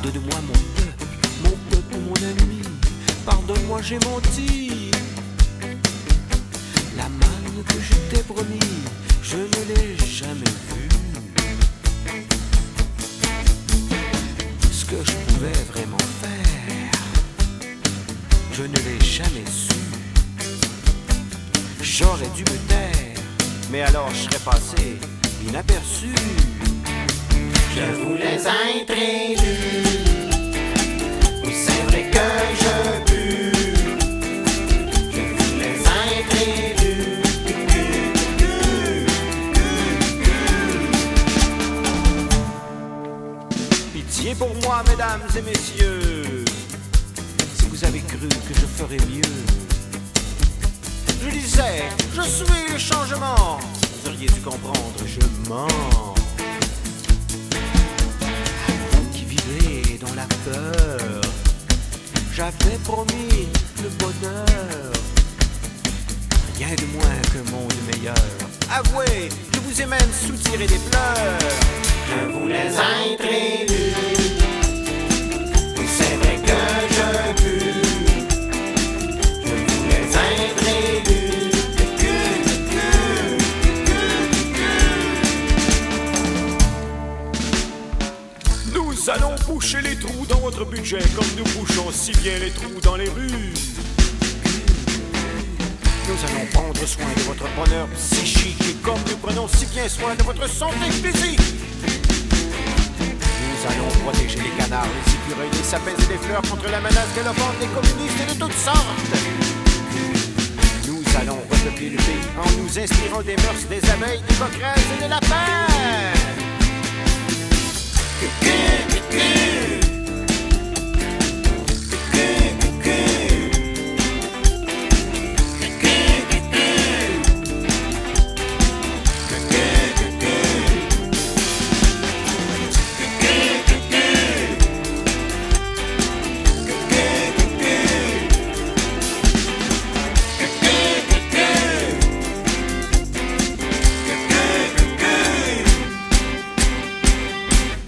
Pardonne-moi mon peuple, mon ami. Pardonne-moi, j'ai menti. La manne que je t'ai promis, je ne l'ai jamais vue. Ce que je pouvais vraiment faire, je ne l'ai jamais su. J'aurais dû me taire, mais alors je serais passé inaperçu. Je vous les introduis. C'est vrai que je pue. Je vous les introduis. Pitié pour moi, mesdames et messieurs, si vous avez cru que je ferais mieux. Je disais, je suis le changement. Vous auriez dû comprendre, je mens. Vous qui vivez dans la peur, j'avais promis le bonheur. Rien de moins qu'un monde meilleur. Avouez, je vous ai même soutiré des pleurs. Je vous les introduis. C'est vrai que je pue. Je vous les introduis. Nous allons boucher les trous dans votre budget comme nous bouchons si bien les trous dans les rues. Nous allons prendre soin de votre bonheur psychique et comme nous prenons si bien soin de votre santé physique. Nous allons protéger les canards, les écureuils, les sapins et les fleurs contre la menace galopante des communistes et de toutes sortes. Nous allons repeupler le pays en nous inspirant des mœurs des abeilles, des coquerelles et des lapins.